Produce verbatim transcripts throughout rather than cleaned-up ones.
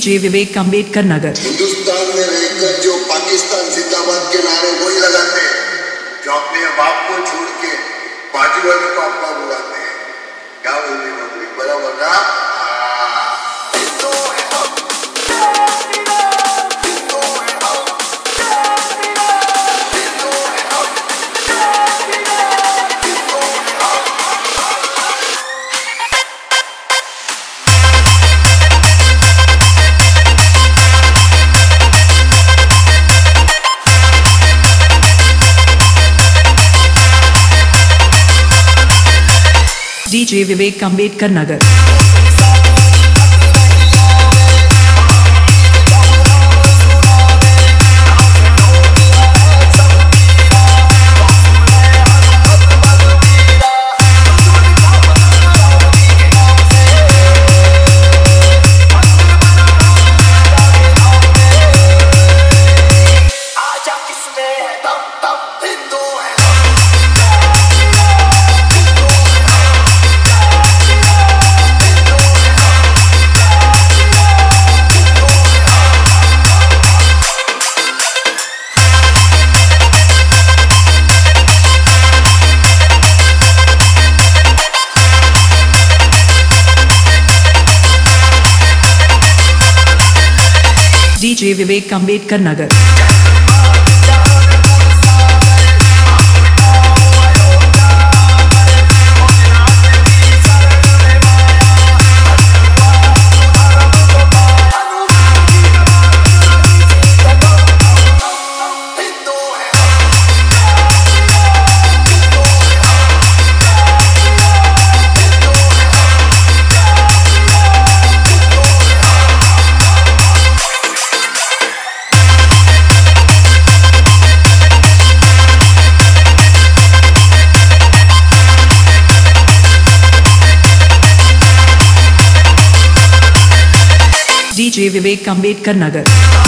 DJ Vivek Ambedkar Nagar. Hindustan में रहकर जो पाकिस्तान जिंदाबाद के नारे वही लगाते हैं, जो अपने बाप को छोड़ के बाजू वाले को अपना बुलाते हैं। क्या बोलते हैं बराबर ना? DJ Vivek Ambedkar Nagar. DJ Vivek Ambedkar Nagar. DJ Vivek Ambedkar Nagar.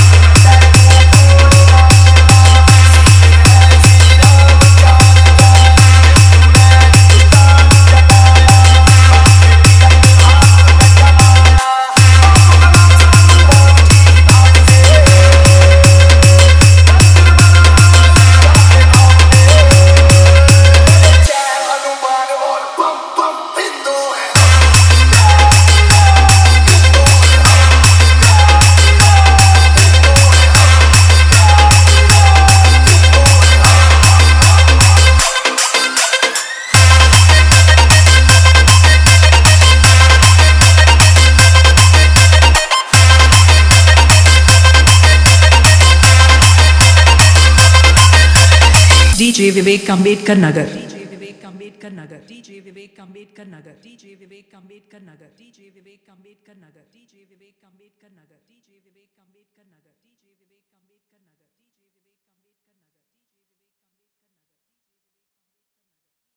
DJ Vivek Ambedkar Nagar. DJ Vivek Ambedkar Nagar. DJ Vivek Ambedkar Nagar. DJ Vivek Ambedkar Nagar. DJ Vivek Ambedkar Nagar. DJ Vivek Ambedkar Nagar. DJ Vivek Ambedkar नगर।